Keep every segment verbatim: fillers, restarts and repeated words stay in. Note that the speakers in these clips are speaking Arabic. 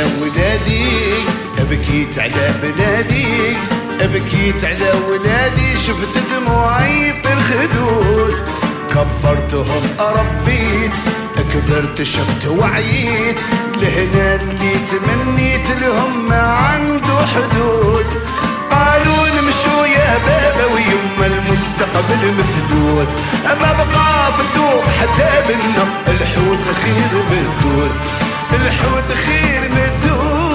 ولادي، بكيت على بلادي، بكيت على ولادي، شفت دموعي في الخدود، كبرتهم ربيت، كبرت شفت وعيت، لهنا اللي تمنيت لهم ما عنده حدود. قالوا نمشوا يا بابا ويما المستقبل مسدود، ما بقى في الدور حتى بنا الحوت خير من الدود، الحوت خير من الدود.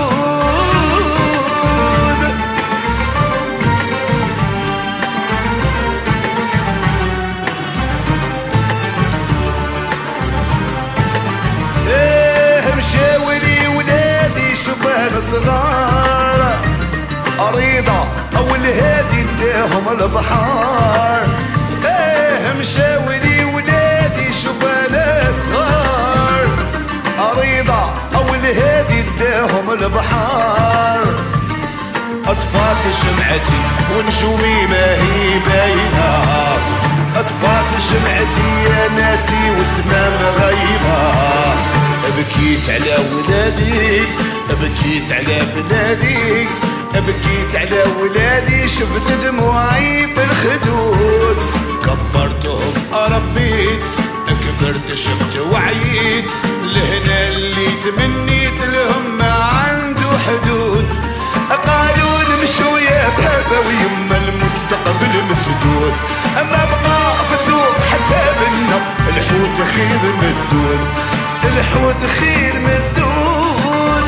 ايه مشاولي ولادي شبان صغار، أريضة أو الهادي اداهم البحار. ايه مشاولي ولادي شبان صغار، أريضة أو الهادي اداهم البحار. أطفال شمعتي ونجومي ما هي باينة، أطفال شمعتي يا ناسي وسمام غيبة. بكيت على ولادي، بكيت على بلادي، بكيت على ولادي، شفت دموعي في الخدود، كبرتهم ربيت، كبرت شفت وعيت، لهنا اللي تمنيت لهم ما عنده حدود. قالوا نمشوا يا بابا ويما المستقبل مسدود، اما بقى في الدور حتى بنا الحوت خير من الدود، الحوت خير من الدود.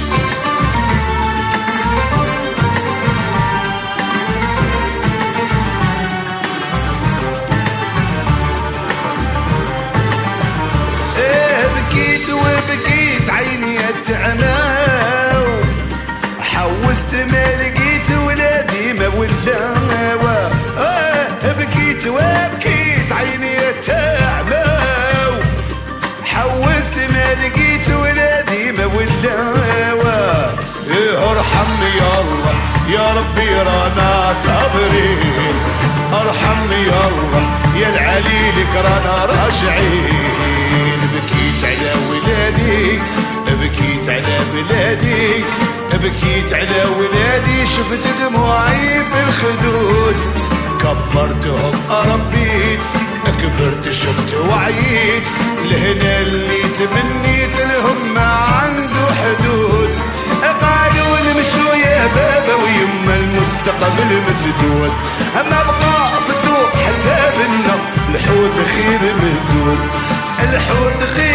ايه بكيت وبكيت عيني التعماو، حوست ما لقيت ولادي ما ولاوا. اه بكيت وبكيت عيني التعماو، حوست ما لقيت ولادي ما ولاوا. ايه ارحمني يا الله يا ربي رانا صابرين، ارحمني يا الله يا العلي لك رانا راجعين. بكيت على ولادي، بكيت على بلادي، بكيت على ولادي، شفت دموعي في الخدود، كبرتهم ربيت، كبرت شفت وعيت، لهنا اللي تمنيت لهم ما عنده حدود. قالوا نمشوا يا بابا ويما المستقبل مسدود، اما بقى في الدور حتى بنا الحوت خير من الدود، الحوت خير